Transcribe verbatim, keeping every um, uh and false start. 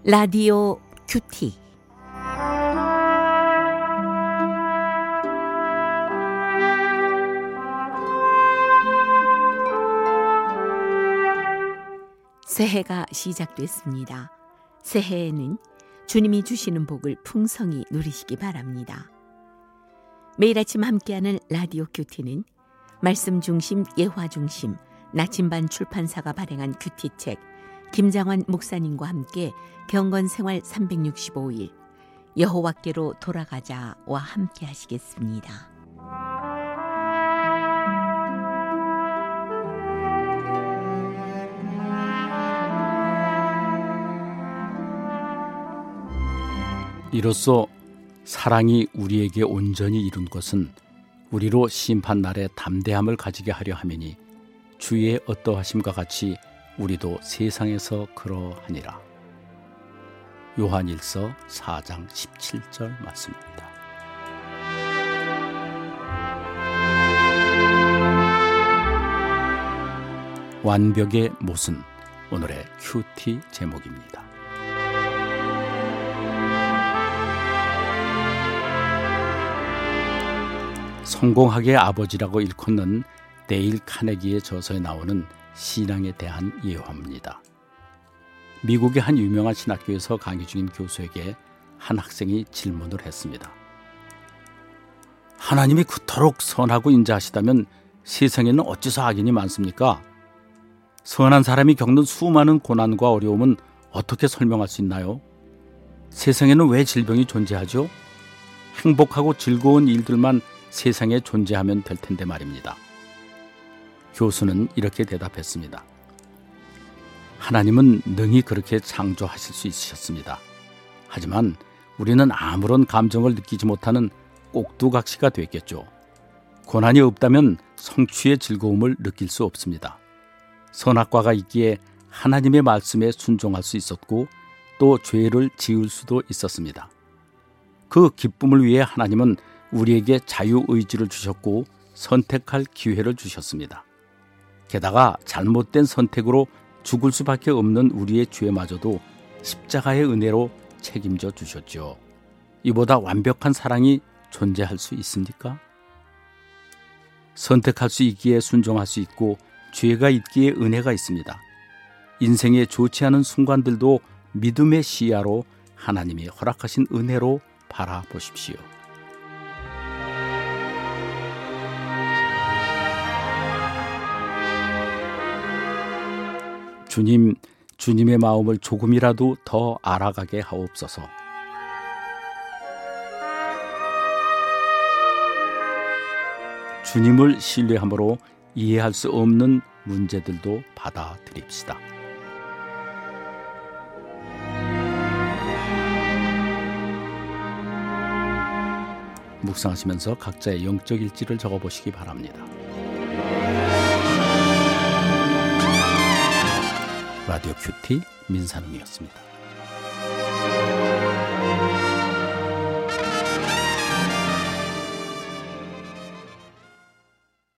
라디오 큐티. 새해가 시작됐습니다. 새해에는 주님이 주시는 복을 풍성히 누리시기 바랍니다. 매일 아침 함께하는 라디오 큐티는 말씀 중심, 예화 중심, 나침반 출판사가 발행한 큐티책, 김장환 목사님과 함께 경건생활 삼백육십오 일 여호와께로 돌아가자와 함께 하시겠습니다. 이로써 사랑이 우리에게 온전히 이룬 것은 우리로 심판날에 담대함을 가지게 하려 함이니 주의 어떠하심과 같이 우리도 세상에서 그러하니라. 요한일서 사 장 십칠 절 말씀입니다. 완벽의 모순, 오늘의 큐티 제목입니다. 성공학의 아버지라고 일컫는 데일 카네기의 저서에 나오는 신앙에 대한 예화입니다. 미국의 한 유명한 신학교에서 강의 중인 교수에게 한 학생이 질문을 했습니다. 하나님이 그토록 선하고 인자하시다면 세상에는 어째서 악인이 많습니까? 선한 사람이 겪는 수많은 고난과 어려움은 어떻게 설명할 수 있나요? 세상에는 왜 질병이 존재하죠? 행복하고 즐거운 일들만 세상에 존재하면 될 텐데 말입니다. 교수는 이렇게 대답했습니다. 하나님은 능히 그렇게 창조하실 수 있으셨습니다. 하지만 우리는 아무런 감정을 느끼지 못하는 꼭두각시가 됐겠죠. 고난이 없다면 성취의 즐거움을 느낄 수 없습니다. 선악과가 있기에 하나님의 말씀에 순종할 수 있었고 또 죄를 지을 수도 있었습니다. 그 기쁨을 위해 하나님은 우리에게 자유의지를 주셨고 선택할 기회를 주셨습니다. 게다가 잘못된 선택으로 죽을 수밖에 없는 우리의 죄마저도 십자가의 은혜로 책임져 주셨죠. 이보다 완벽한 사랑이 존재할 수 있습니까? 선택할 수 있기에 순종할 수 있고 죄가 있기에 은혜가 있습니다. 인생에 좋지 않은 순간들도 믿음의 시야로 하나님이 허락하신 은혜로 바라보십시오. 주님, 주님의 마음을 조금이라도 더 알아가게 하옵소서. 주님을 신뢰함으로 이해할 수 없는 문제들도 받아들입시다. 묵상하시면서 각자의 영적 일지를 적어보시기 바랍니다. 라디오 큐티 민산웅이었습니다.